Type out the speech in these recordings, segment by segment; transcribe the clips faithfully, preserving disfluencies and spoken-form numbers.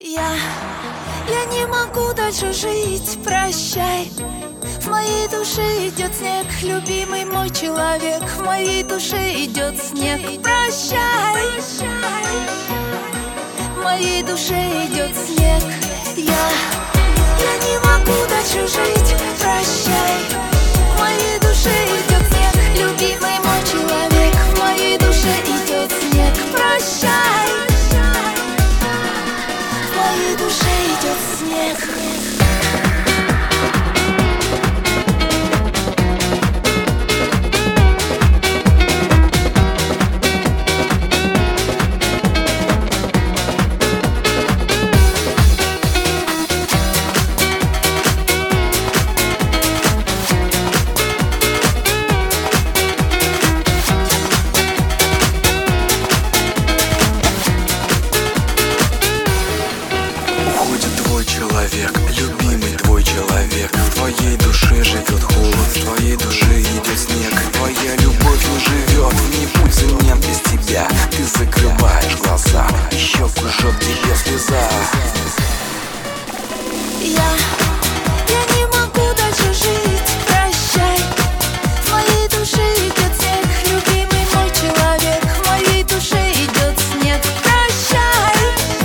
Я, я не могу дальше жить, прощай. В моей душе идет снег, любимый мой человек. В моей душе идет снег, прощай. В моей душе идет снег. Я, я не могу дальше жить, прощай. В моей душе идет снег, любимый мой человек. В моей душе идет снег, прощай. В моей душе идет снег. Человек, любимый твой человек. В твоей душе живет холод, в твоей душе идет снег. Твоя любовь не живет, не будь землем без тебя. Ты закрываешь глаза, и щеку жжет тебе слеза. Я, я не могу дальше жить, прощай. В моей душе идет снег, любимый мой человек. В моей душе идет снег, прощай.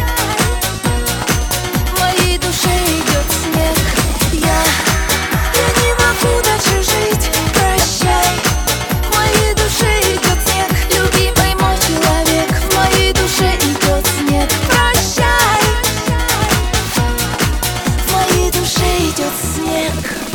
В моей душе идет снег. Я, я не могу дальше жить, прощай. В моей душе идет снег, любимый мой человек. В моей душе идет снег, прощай. В моей душе идет снег.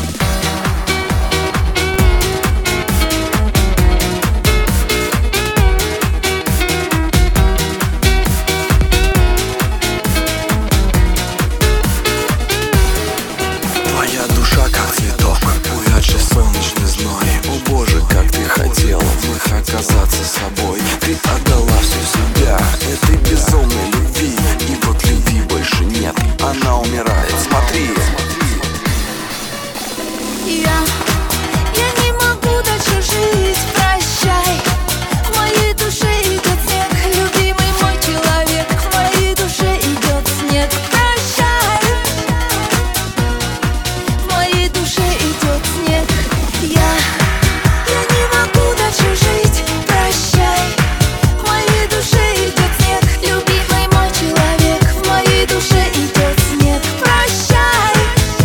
Твоя душа как цветок, увядший солнечный зной. О боже, как ты хотела вновь оказаться собой. Ты отдала всю себя этой безумной любви. И вот любви больше нет, она умирает, смотри. Я, я не могу дальше жить, прощай. В моей душе идет снег, любимый мой человек. В моей душе идет снег, прощай. В моей душе идет снег. Я, я не могу дальше жить, прощай. В моей душе идет снег, любимый мой человек. В моей душе идет снег, прощай.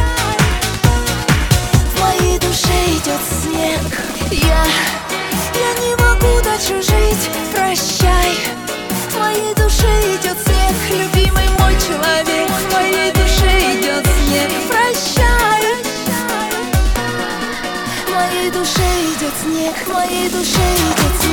В моей душе идет снег. Я, я не могу дальше жить, прощай. В моей душе идет снег, любимый мой человек. В моей душе идет снег, прощай. В моей душе идет снег, в моей душе идет снег.